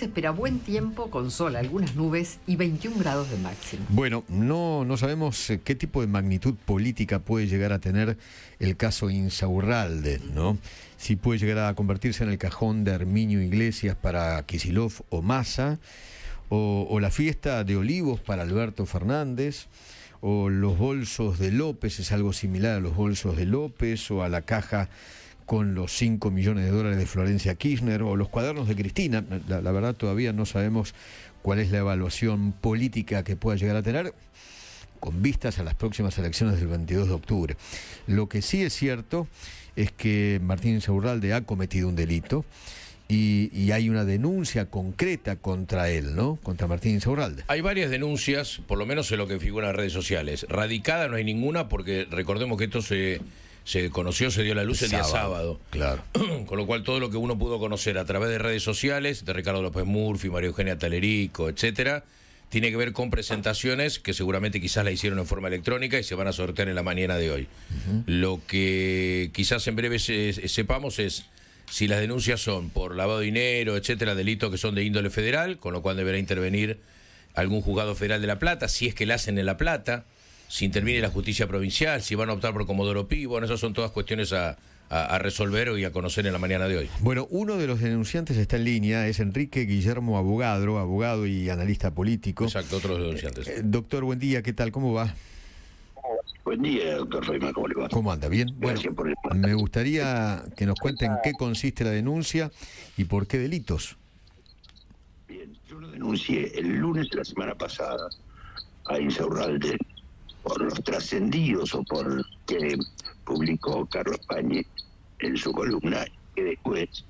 se espera buen tiempo con sol, algunas nubes y 21 grados de máximo. Bueno, no sabemos qué tipo de magnitud política puede llegar a tener el caso Insaurralde, ¿no? Si puede llegar a convertirse en el cajón de Herminio Iglesias para Kicillof o Massa, o la fiesta de Olivos para Alberto Fernández, o los bolsos de López, es algo similar a los bolsos de López, o a la caja con los 5 millones de dólares de Florencia Kirchner, o los cuadernos de Cristina. La verdad todavía no sabemos cuál es la evaluación política que pueda llegar a tener con vistas a las próximas elecciones del 22 de octubre. Lo que sí es cierto es que Martín Insaurralde ha cometido un delito y hay una denuncia concreta contra él, ¿no? Contra Martín Insaurralde. Hay varias denuncias, por lo menos en lo que figura en las redes sociales. Radicada no hay ninguna porque recordemos que esto se conoció, se dio a la luz el día sábado. Claro. Con lo cual todo lo que uno pudo conocer a través de redes sociales, de Ricardo López Murphy, María Eugenia Talerico, etcétera, tiene que ver con presentaciones que seguramente quizás la hicieron en forma electrónica y se van a sortear en la mañana de hoy. Lo que quizás en breve sepamos es si las denuncias son por lavado de dinero, etcétera, delitos que son de índole federal, con lo cual deberá intervenir algún juzgado federal de La Plata, si es que la hacen en La Plata, si interviene la justicia provincial, si van a optar por Comodoro Pi. Bueno, esas son todas cuestiones a resolver y a conocer en la mañana de hoy. Bueno, uno de los denunciantes está en línea, es Enrique Guillermo Abogadro, abogado y analista político. Exacto, otro de los denunciantes. Doctor, buen día, ¿qué tal? ¿Cómo va? Buen día, doctor Feynman, ¿cómo le va? ¿Cómo anda? ¿Bien? Bueno, me gustaría que nos cuenten en qué consiste la denuncia y por qué delitos. Bien, yo lo denuncié el lunes de la semana pasada a Insaurralde por los trascendidos o por que publicó Carlos Pañi en su columna, que después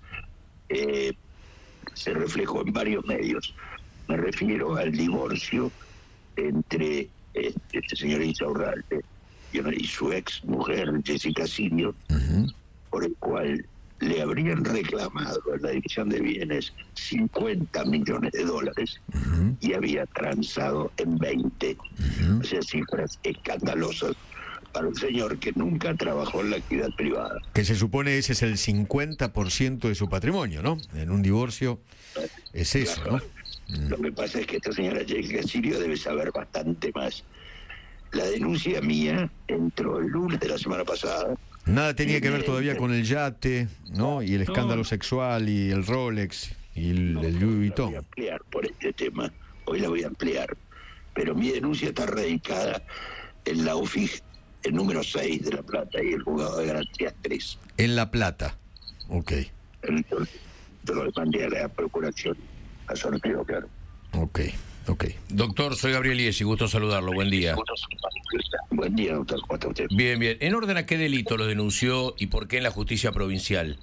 se reflejó en varios medios. Me refiero al divorcio entre este señor Insaurralde y su ex mujer Jessica Sirio, por el cual le habrían reclamado en la división de bienes 50 millones de dólares y había transado en 20. O sea, cifras escandalosas para un señor que nunca trabajó en la actividad privada. Que se supone ese es el 50% de su patrimonio, ¿no? En un divorcio es eso, Claro. ¿no? Lo que pasa es que esta señora Jessica Sirio debe saber bastante más. La denuncia mía entró el lunes de la semana pasada. Nada tenía que ver todavía con el yate, ¿no? Y el escándalo sexual y el Rolex y el Louis Vuitton. Voy a ampliar por este tema, hoy la voy a ampliar. Pero mi denuncia está radicada en la UFIG, el número 6 de La Plata y el juzgado de garantías 3. En La Plata, ok. Yo lo mandé a la procuración a sorteo, claro. Ok. Doctor, soy Gabriel Iesi, gusto saludarlo, buen día. Buen día, doctor, ¿cómo está usted? Bien. ¿En orden a qué delito lo denunció y por qué en la justicia provincial?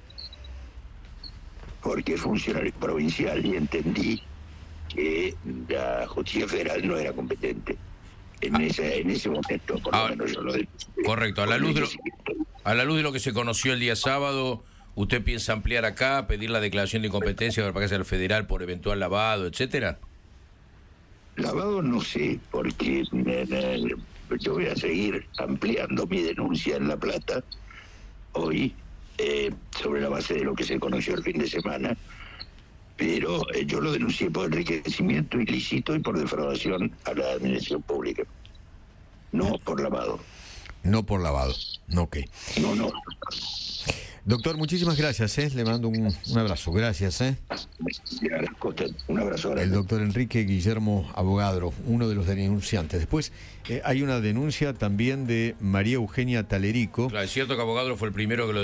Porque es funcionario provincial y entendí que la justicia federal no era competente. En ese momento, por lo menos yo lo denuncié. Correcto, a la luz de lo que se conoció el día sábado, ¿usted piensa ampliar acá, pedir la declaración de incompetencia para que sea el federal por eventual lavado, etcétera? Lavado no sé, porque yo voy a seguir ampliando mi denuncia en La Plata hoy, sobre la base de lo que se conoció el fin de semana, pero yo lo denuncié por enriquecimiento ilícito y por defraudación a la administración pública, no por lavado. No por lavado, ok. No. Doctor, muchísimas gracias, le mando un abrazo, gracias. Un abrazo grande. El doctor Enrique Guillermo Abogadro, uno de los denunciantes. Después hay una denuncia también de María Eugenia Talerico. Claro, es cierto que Abogadro fue el primero que lo